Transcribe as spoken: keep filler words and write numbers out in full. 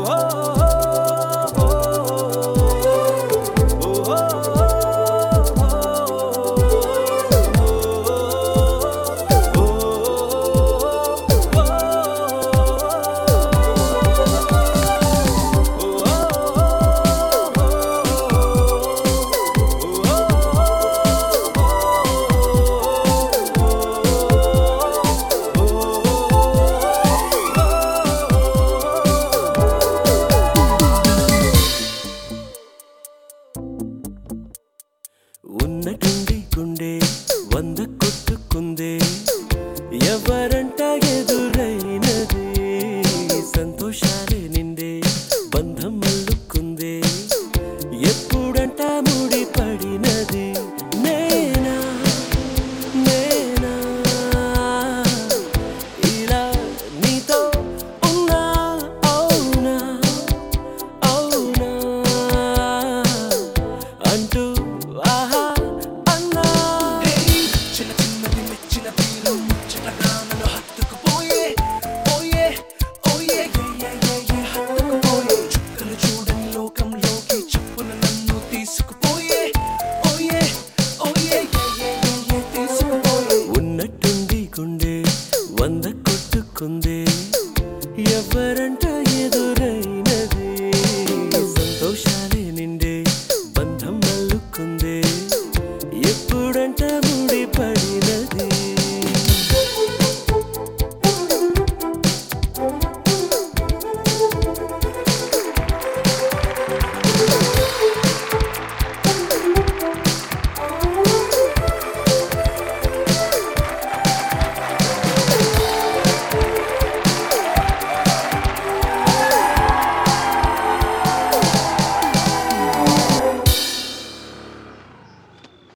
ఉన్నటుండి గుండె వంద కొట్టుకుందే ఎవరంట ఎదురైనది సంతోషాలే నిండే బంధం మల్లుకుందే ఎప్పుడంట ముడి పడినది నేనా నేనా ఇలా నీతో ఉన్నా అవునా అవునా అంటూ ఆహా ఉన్నట్టుండి గుండె వంద కొట్టుకుందే ఎవరంట ఎదురై